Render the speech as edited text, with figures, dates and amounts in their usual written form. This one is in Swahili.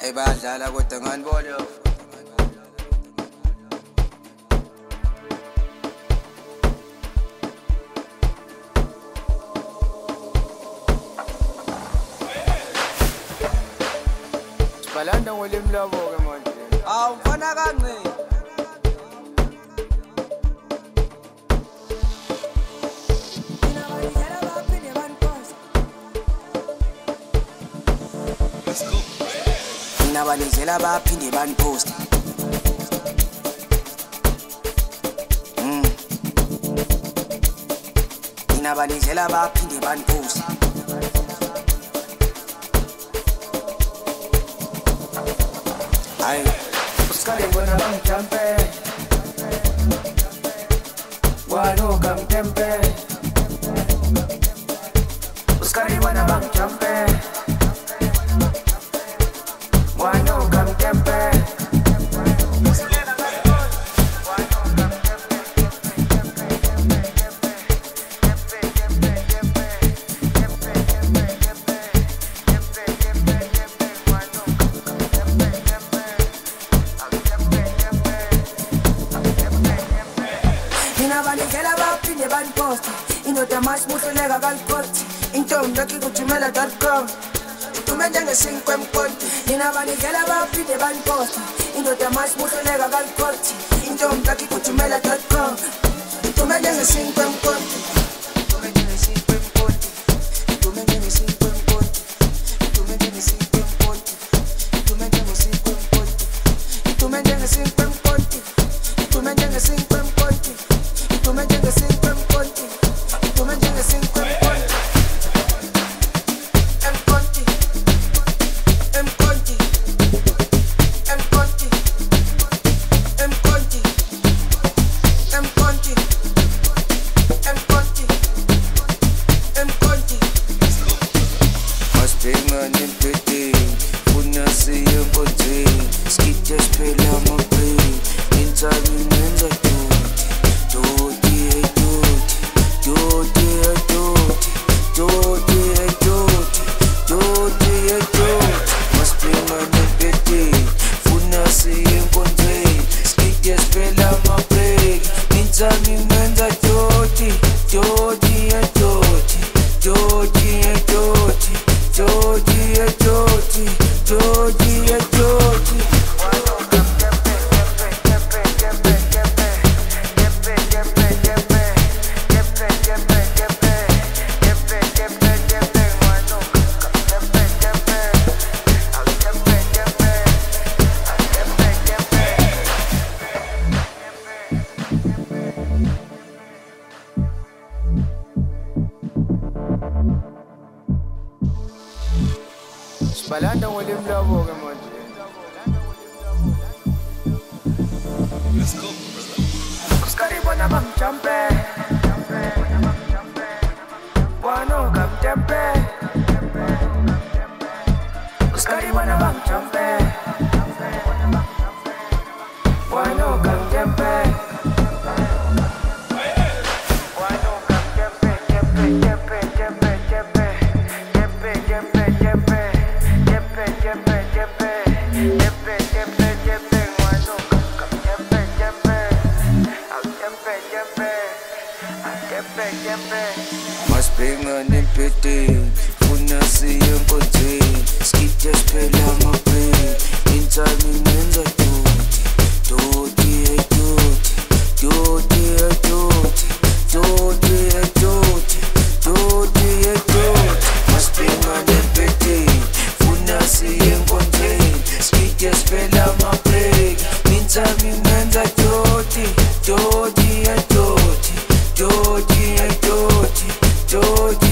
bayadlala kodwa nganibona Balanda ngolimi labo ke manje. Awu mfana kancane. Nabalizela baphinde banipost. Nabalizela baphinde banipost. Ay, uskali bona bangijampe. Wano kamtempe. Uskali bona bangijampe. Wano kamtempe. Nabalizela baphinde baniposta. Indoda masimuhluleka kalikoti. Intombi ekikuthumela.com. Itume njengesinkwe emkonti. Nabalizela baphinde baniposta. Indoda masimuhluleka kalikoti. Intombi ekikuthumela.com. Itume njengesinkwe emkonti. Itume njengesinkwe emkonti. Itume njengesinkwe emkonti. Itume njengesinkwe emkonti. Itume njengesinkwe emkonti. Itume njengesinkwe emkonti. Itume njengesinkwe emkonti. Itume njengesinkwe emkonti. Itume njengesinkwe emkonti. Emkonti. Emkonti. Emkonti. Emkonti. Emkonti. Emkonti. Emkonti. Maspenga nempete. Funasi emkonti. Skite spela mape. Insani menza Balanda ngolimi labo ke manje. Let's go, brother. Uskali bona bangijampe. Wano kamtempe. Uskali bona bangijampe. Wano kamtempe. Maspenga nempete. Funasi emkonti. Skite spela mape. Insani menza tuti. Tuti tuti. Tuti tuti. Tuti tuti. Tuti tuti. Maspenga nempete. Funasi emkonti. Skite spela mape. Insani menza tuti. Tuti tuti. Georgie, Georgie, Georgie.